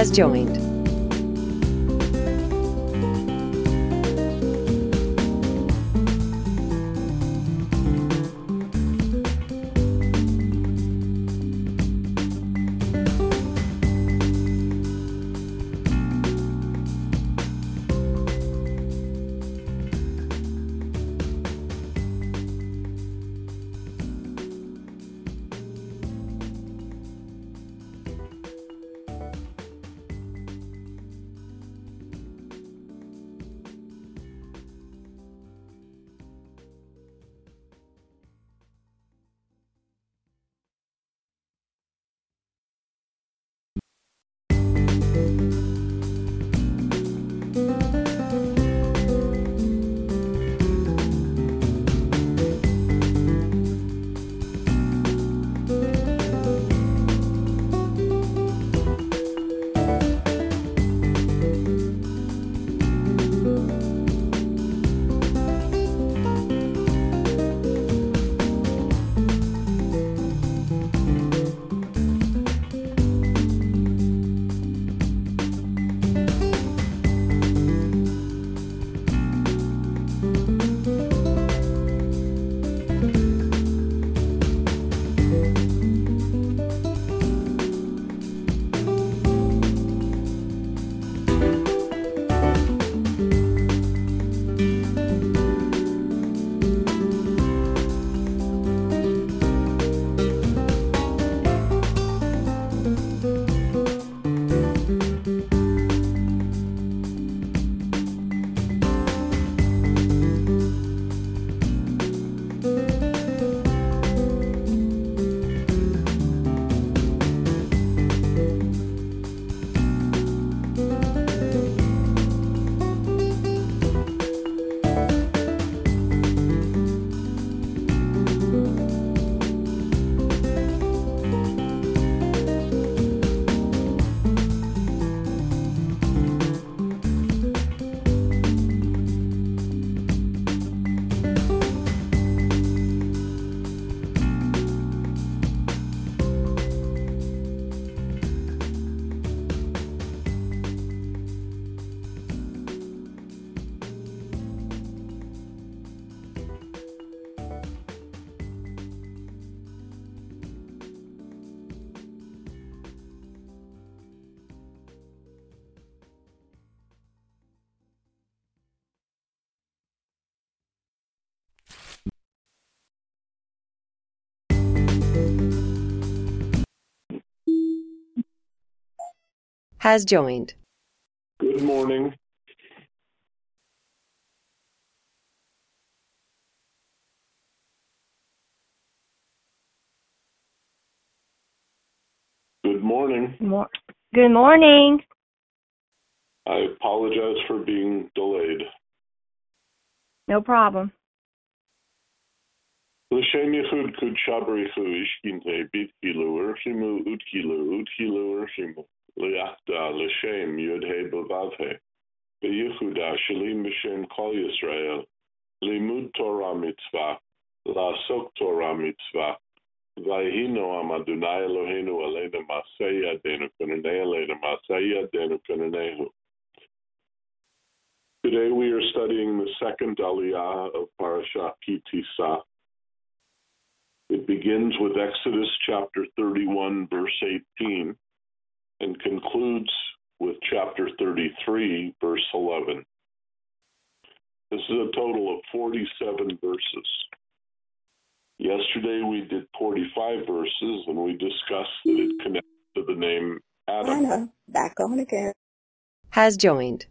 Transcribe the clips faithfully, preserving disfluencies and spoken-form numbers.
has joined. Has joined. Good morning. Good morning. Mo- Good morning. I apologize for being delayed. No problem. L'shem yichud kud shabrichu ishkinte bitkilu urchimu utkilu utkilu urchimu liachda l'shem yudhe bavavhe beyichuda shalim b'shem kol Yisrael limud Torah mitzvah la'asok Torah mitzvah vayhino am Adonai Eloheinu aleinu masei yadenu kunanei aleinu masei yadenu kunanehu. Today we are studying the second aliyah of Parashat Ki Tisa. It begins with Exodus chapter thirty-one, verse eighteen, and concludes with chapter thirty-three, verse eleven. This is a total of forty-seven verses. Yesterday we did forty-five verses, and we discussed that it connects to the name Adam. Anna, back on again. Has joined.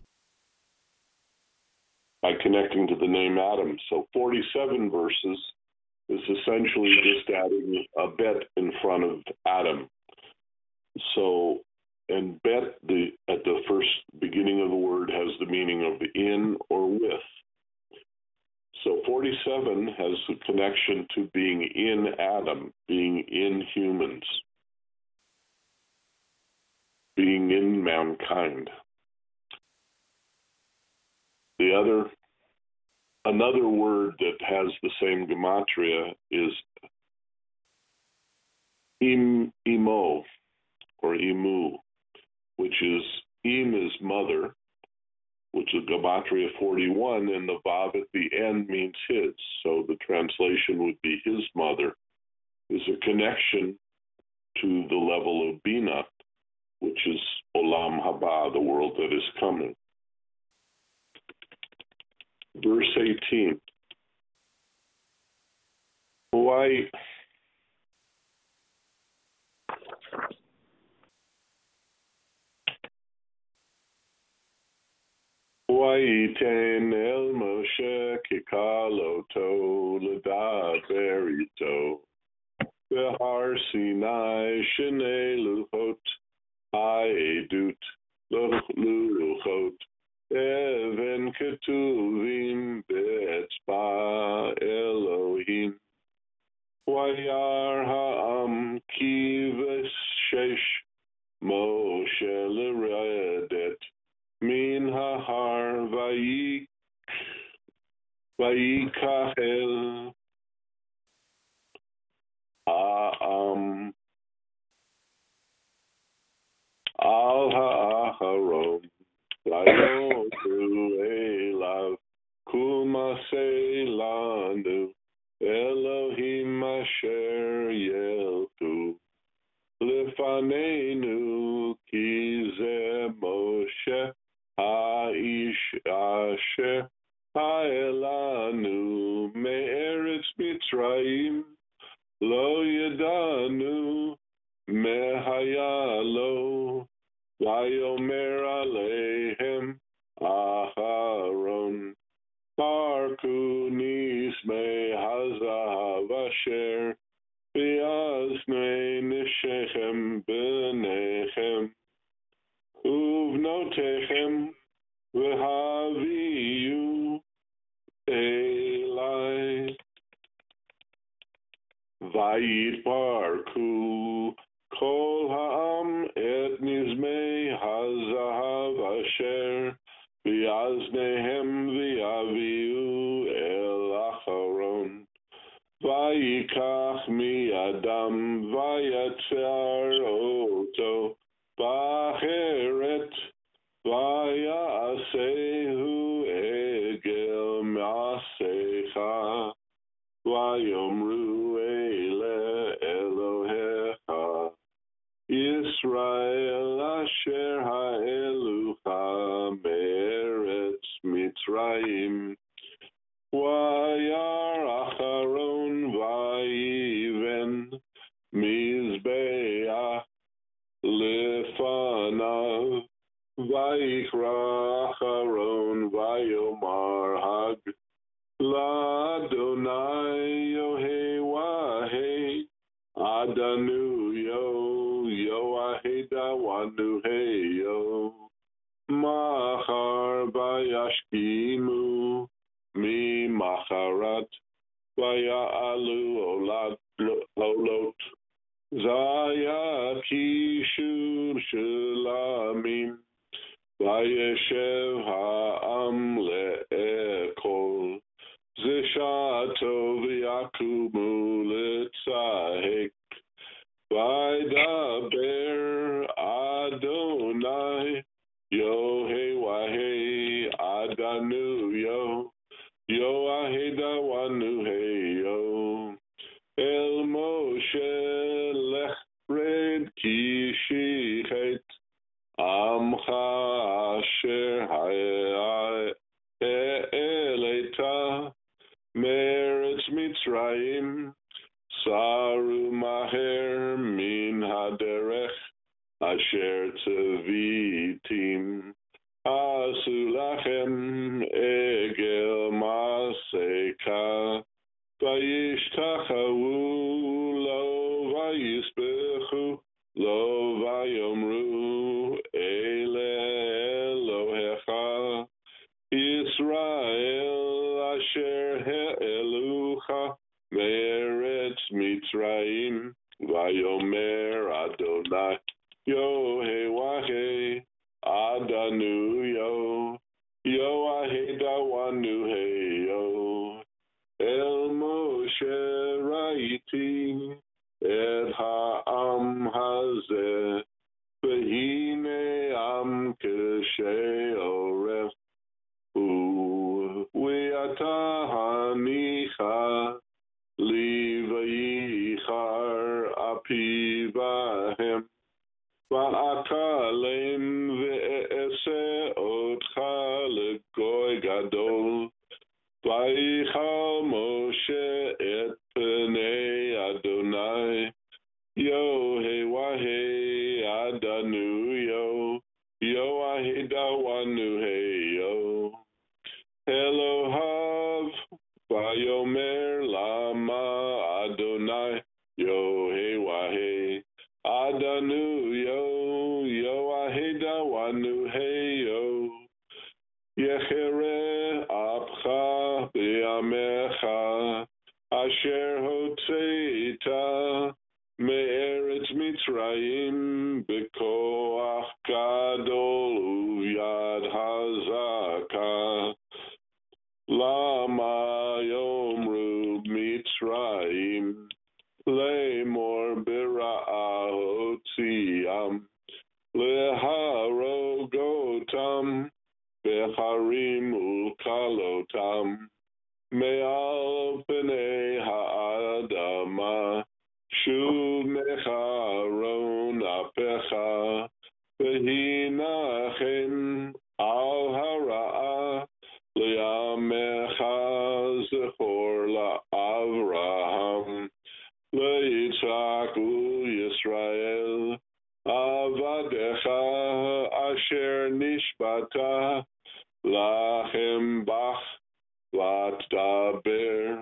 By connecting to the name Adam. So forty-seven verses is essentially just adding a bet in front of Adam. So, and bet the at the first beginning of the word has the meaning of in or with. So forty-seven has the connection to being in Adam, being in humans, being in mankind. The other, another word that has the same gematria is im, imo, or imu, which is Im is mother, which is Gematria forty-one, and the Vav at the end means his. So the translation would be his mother, is a connection to the level of Bina, which is Olam Haba, the world that is coming. Verse eighteen. Why? Waitain el Moshe kikaloto ledaber ito behar Sinai shnei luchot ha'edut luchot even ketuvim be'etzba Elohim Wayar ha'am kiveshesh Moshe leredet Min hahar vayik vayikachel ha'am al ha'aharon vayotu elav kul maseh lanu Elohim asher yelchu lefanenu ki ze Moshe Ha'ish asher ha'elanu me'eretz Mitzrayim lo yadanu mehayalo vayomer alehem Aharon Parku nismei hazahav asher bi'aznei nishechem b'nechem Uvnotechem v'haviyu elai vayitbarku kol ha'am et nizmei hazahav asher v'yaznehem v'yaviyu el acharon vayikach mi'adam vayatzar oto Bacheret Vayasehu Egel Masecha Vayomru Ele Elohecha Yisrael Asher Ha'elucha Meretz Mitzrayim Vayar Acharon Vayiven Mizbeach Lefanav Vayikra Acharon Vayomar Hag Ladonai Yohe Wahe Adanu Yo Yoahe Dawanu He Yo Machar Vayashkimu Mi Macharat Vaya'alu Olad Olot Zaya Kishur Shulamim Vayeshev Ha'am Le'ekol Zishato V'yakumu L'tzahek Vaydaber Adonai Yohe Wahe Adanu Yo Yoahe Dawanu He Yo El Moshe Lech Red Kishichet Amcha Asher Ha'eleta Meretz Mitzrayim Saru Maher Min Haderech Asher Tzavitim Asu Lachem Egel Maseka Vayishtachavu lo vayisbechu lo vayomru ele Elohecha Yisrael asher he'elucha me'eretz Mitzrayim vayomer Adonai Yohe Wahe Adanu Yo Yoahe Dawanu He Yo El Moshe Raiti Et Ha'am Hazeh V'hine ואקלם ואעשה אותך לגוי גדול. ויחל משה את פני אדוני, יוהי והי אדנו יו, יוהי דawanu היו. אלוהיו ויאמר למה אדוני, יוהי והי אדנו יו, יוהי דawanu היו. יחרה אפך בימיך אשר הוצאת מארץ מצרים בכוח גדול וביד חזקה. למה יאמרו מצרים לאמור ברעה הוציאם, להרוג אותם בהרים ולקלותם מעל פני האדמה. שוב מחרון אפיך והנחם על הרעה, לימיך זכור לאברהם, ליצחק ולישראל עבדיך אשר נשבעת לכם בך ותדבר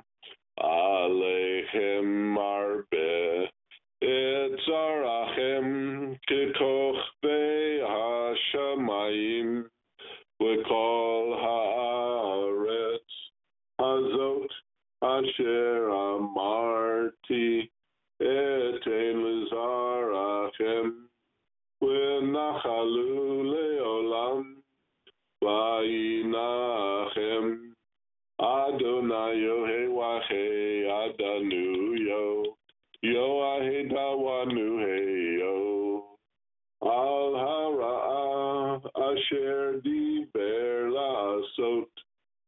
עליכם הרבה. את זרעכם ככוכבי השמיים וכל הארץ הזאת אשר אמרתי אתן לזרעכם, ונחלו לעולם וינחם אדוני יוהי והי אדנו יו, יוהי דawanu היו. על הרעה אשר דיבר לעשות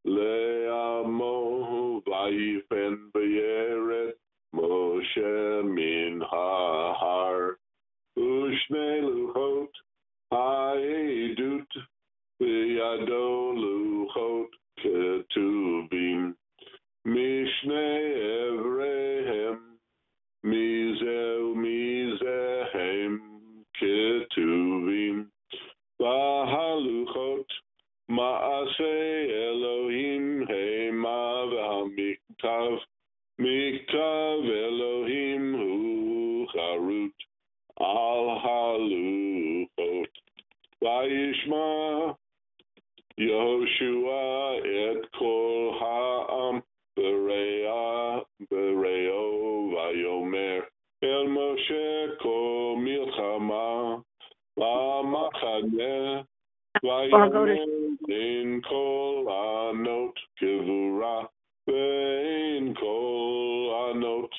לעמו, ויפן בירד משה מן ההר, ושני לוחות העדות בידו, לוחות כתובים משני עבריהם, מזה ומזה הם כתובים. והלוחות מעשה אלוהים המה, והמכתב מכתב אלוהים הוא חרוט על הלוחות. וישמע יהושע את כל העם ברעהו ברעהו, ויאמר אל משה כל מלחמה במחנה, ויאמר אין כל ענות גבורה, ואין כל ענות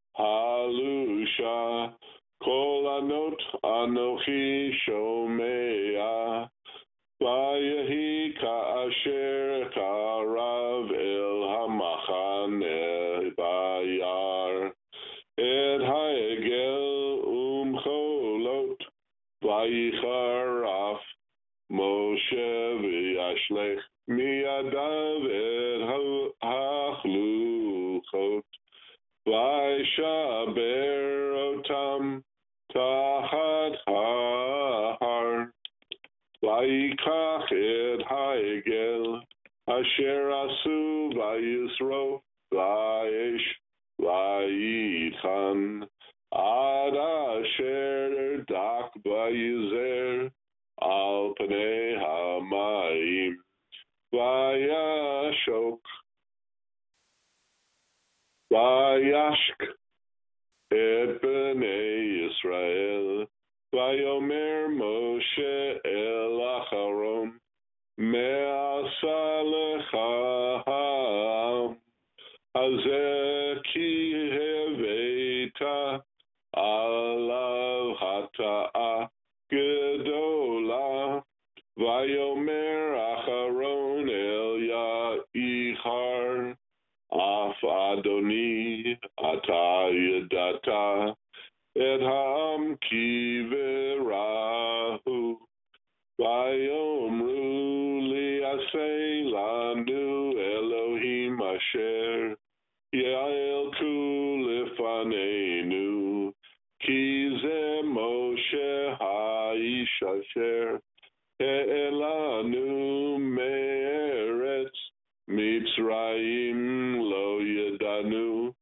הלושה, כל ענות אנוכי שומע. ויהי כאשר קרב אל המחנה ביער את העגל ומחולות, ויחרף משה וישלך מידיו את החלוכות, וישבר אותם תחת ההר. ויקח את העגל אשר עשו וישרוף באש, ויטחן עד אשר דק ויזר על פני המים, וישוק וישק את בני ישראל. ויאמר משה אל אהרון, מה עשה לך העם הזה, כי הבאת עליו הטעה גדולה. ויאמר אהרון אל יאיר, אף אדוני אתה ידעת את העם כי ברע אשר העלנו מארץ מצרים לא ידענו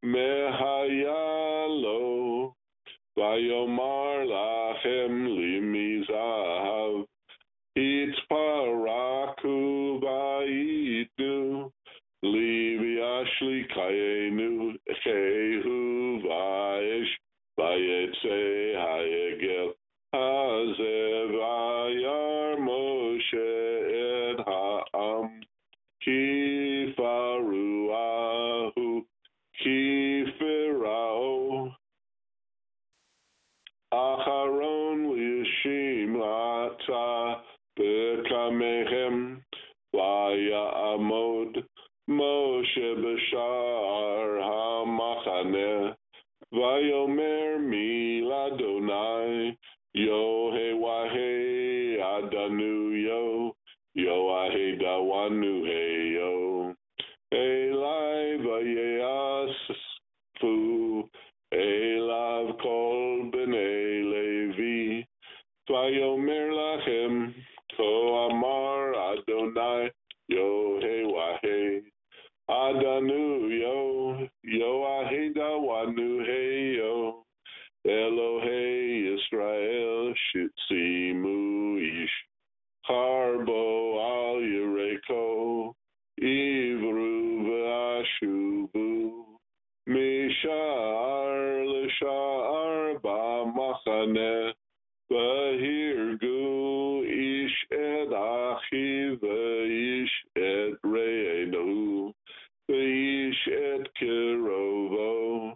מהיה לו ויאמר לכם לי מזהב התפרקו ויתנו לי וישליכנו חהו ואש ויצא העגל הזה וירא משה את העם כי פרעהו כי פרעו אחרון לשמעתה בקמיהם ויעמוד משה בשער המחנה ויאמר מי לאדוני יהוה אדנו יו יהוה דawanu heyo אלי ויאספו אליו כל בני לוי ויאמר לכם כה אמר אדוני יהוה אדנו יו יהוה דawanu heyo אלוהי ישראל שימו איש חרבו על ירקו עברו ואשובו משער לשער במחנה והרגו איש את אחיו ואיש את רעהו ואיש את קרובו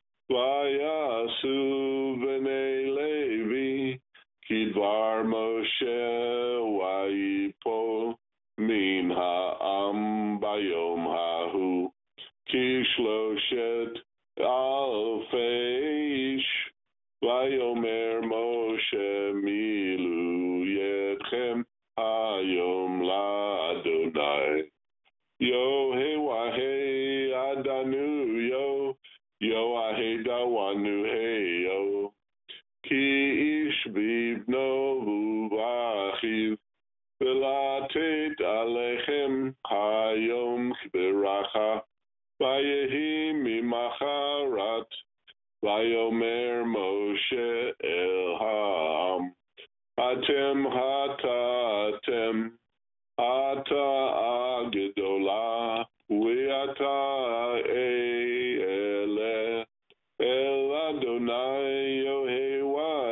ויעשו בני לוי כדבר משה ויפול מן העם ביום ההוא כשלושת אלפי איש ויאמר משה מילאו ידכם היום לאדוני יהוה אדנו יו יהוה דawanu heyo כי איש בבנו ובאחיו ולתת עליכם היום ברכה ויהי ממחרת ויאמר משה אל העם אתם חטאתם חטאה גדולה ועתה אלה אל אדוני יהוה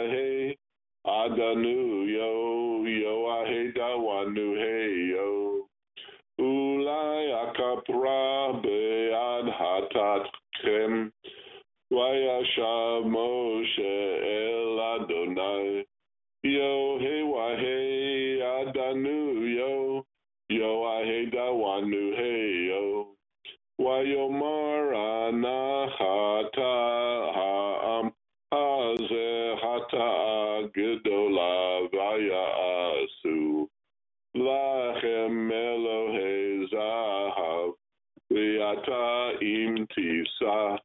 אדנו יו יהוה דawanu heyo אולי הכפרה בעד חטאתכם וישב משה אל אדוני יהוה אדנו יו יהוה דawanu heyo ויאמר אנא חטא העם הזה חטאה גדולה ויעשו לכם אלוהי זהב ואתה אם תישא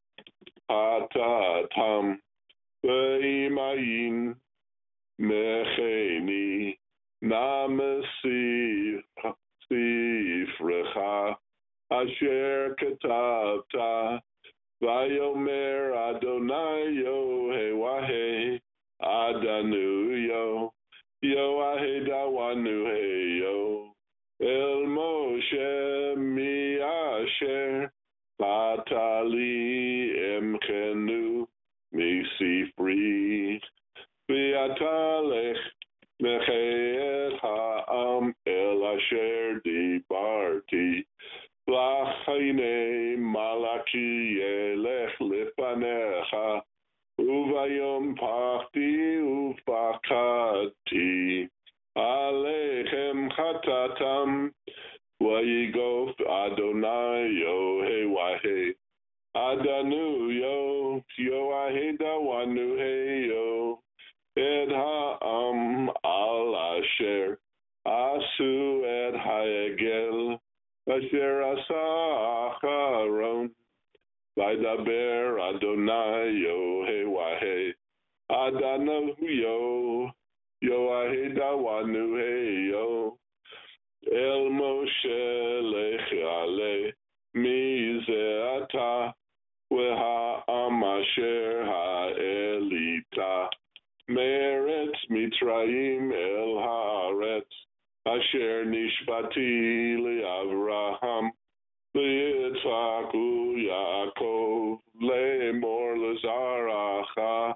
חטאתם ואם אין מכני נא מספרך אשר כתבת ויאמר אדוני יהוה אדנו יו יהוה דawanu heyo אל משה מי אשר חטא לי אמחנו מספרי ואתה לך מחה את העם אל אשר דיברתי לך הנה מלאכי ילך לפניך וביום פחתי ופחדתי עליכם חטאתם ויגוף אדוני יהוה אדנו יו יהוה דawanu heyo את העם על אשר עשו את העגל אשר עשה אחרון וידבר אדוני יהוה אדנו יו Yoaheda Wanu Heyo. El Moshe Lechale Mizeata Weha Amasher Ha'elita Meretz Mitraim El Haaretz Asher Nishbati LeAvraham LeYitzchak uYaakov LeMor LeZaracha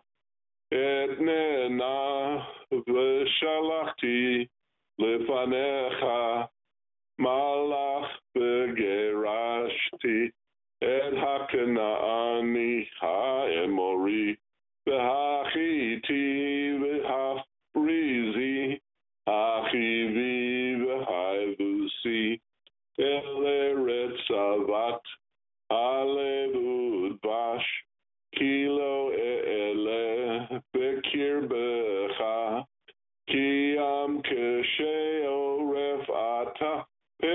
Etnena V'Shalachti Lefanecha Malach Begerashti Et Hakanaani Ha'emori V'Hachiti V'Hafrizi Hachivi V'Haivusi Eleretz Avat Alevud Bash Kilo Ele Bekir Becha Kiyam Kesheo Refata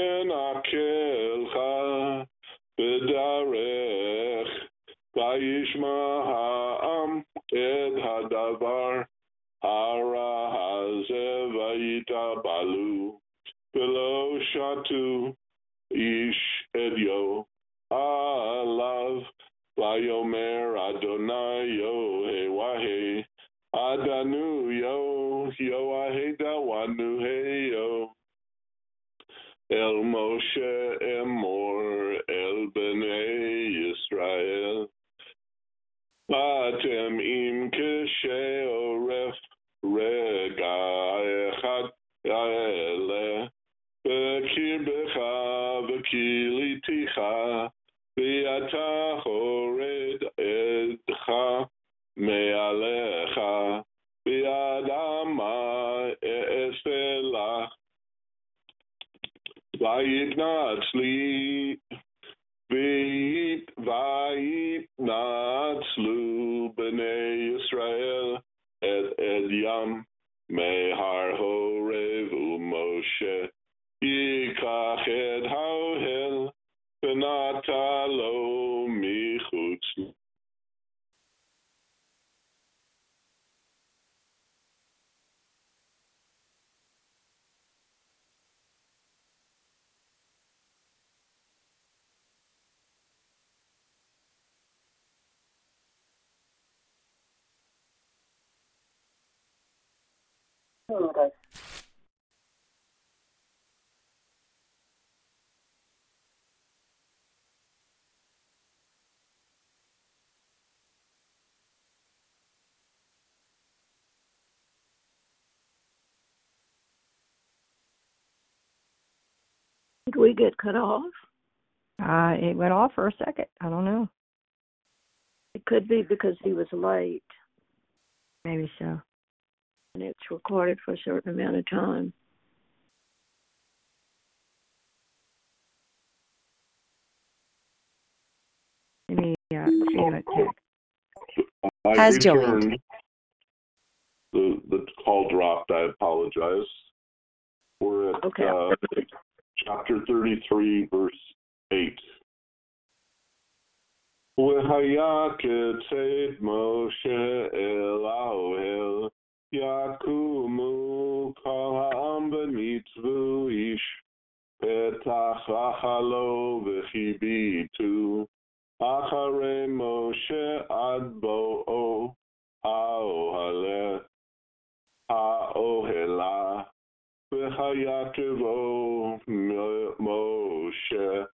Penakelcha Bedarech Vayishma Ha'am Ed Hadavar Hara Hazev Vayita Balu Below Shatu Ish Edyo Alav Vayomer Adonai Yohewahe Adanu Yo Yoaheda Wanu Heyo El Moshe Emor El Bnei Yisrael Atem Im Kesheo Ref Rega Echad Yaele Bekir Becha Bekiliticha Beata Hored Edcha Mealecha Beadama Estelach Vayitnatzli Vayitnatzlu Bnei Yisrael Et Edyam Mehar Horev Moshe Yikach Et Hauhel Benatalo Michutz. Did we get cut off? Uh, it went off for a second. I don't know. It could be because he was late Maybe so. and it's recorded for a certain amount of time. Let me uh, see if it takes. I Has returned. joined. The, the call dropped. I apologize. We're at Okay. uh, chapter thirty-three, verse eight. והיה כצאת משה אל האוהל, יקומו כל העם וניצבו איש פתח רחלו וכיביתו אחרי משה עד בואו האוהלה האוהלה והיה כבוא משה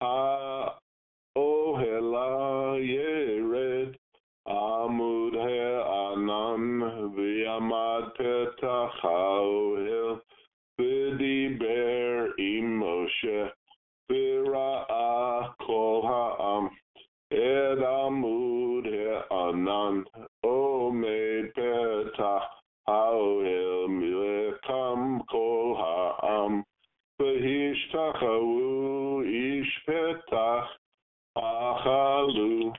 האוהלה ירד עמוד הענן ויעמד פתח האוהל ודיבר עם משה וראה כל העם את עמוד הענן עומד פתח האוהל מלקם כל העם והשתחוו איש פתח אכלו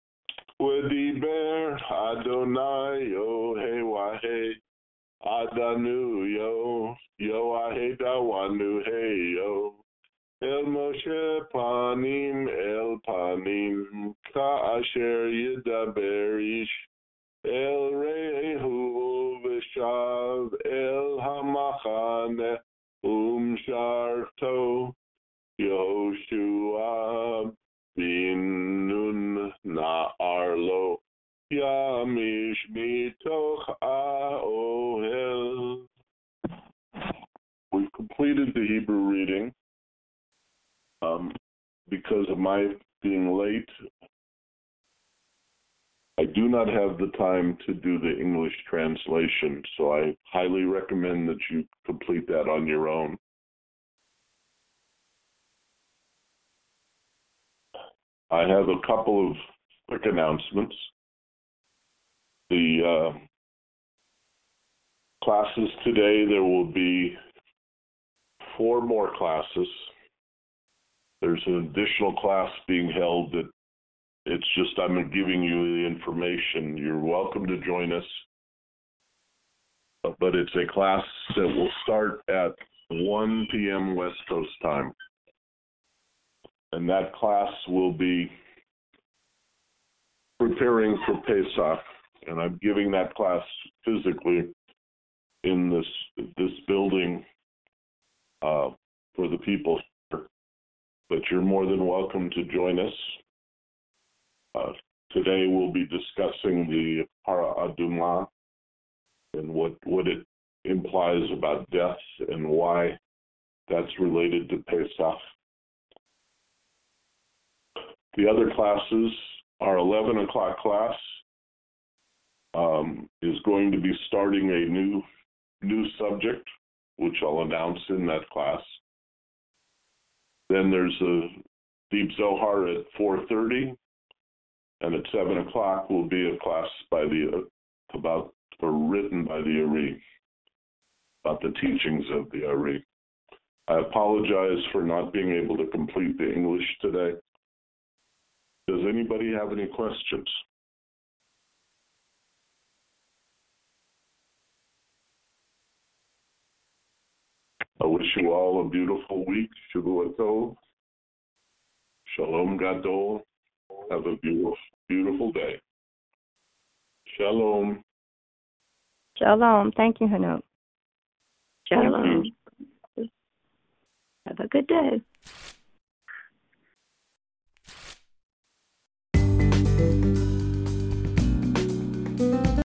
ודיבר אדוני יהוה אדנו יו יהוה דawanu heyo אל משה פנים אל פנים כאשר ידבר איש אל רעהו Shav El Hamachane Umsharto Yoshua Bin Nun Na'arlo Yamish Mitoch Aohel. We've completed the Hebrew reading. Um, because of my being late, I do not have the time to do the English translation, so I highly recommend that you complete that on your own. I have a couple of quick announcements. The uh, classes today, there will be four more classes. There's an additional class being held that it's just I'm giving you the information. You're welcome to join us, but it's a class that will start at one p.m. West Coast time. And that class will be preparing for Pesach, and I'm giving that class physically in this this building uh, for the people here. But you're more than welcome to join us. Uh, today we'll be discussing the Para Aduma and what, what it implies about death and why that's related to Pesach. The other classes, our eleven o'clock class um, is going to be starting a new new subject, which I'll announce in that class. Then there's a Deep Zohar at four thirty, and at seven o'clock will be a class by the about or written by the Ari about the teachings of the Ari. I apologize for not being able to complete the English today. Does anybody have any questions? I wish you all a beautiful week. Shavua Tov. Shalom Gadol. Have a beautiful, beautiful day. Shalom. Shalom. Thank you, Hanok. Shalom. Have a good day.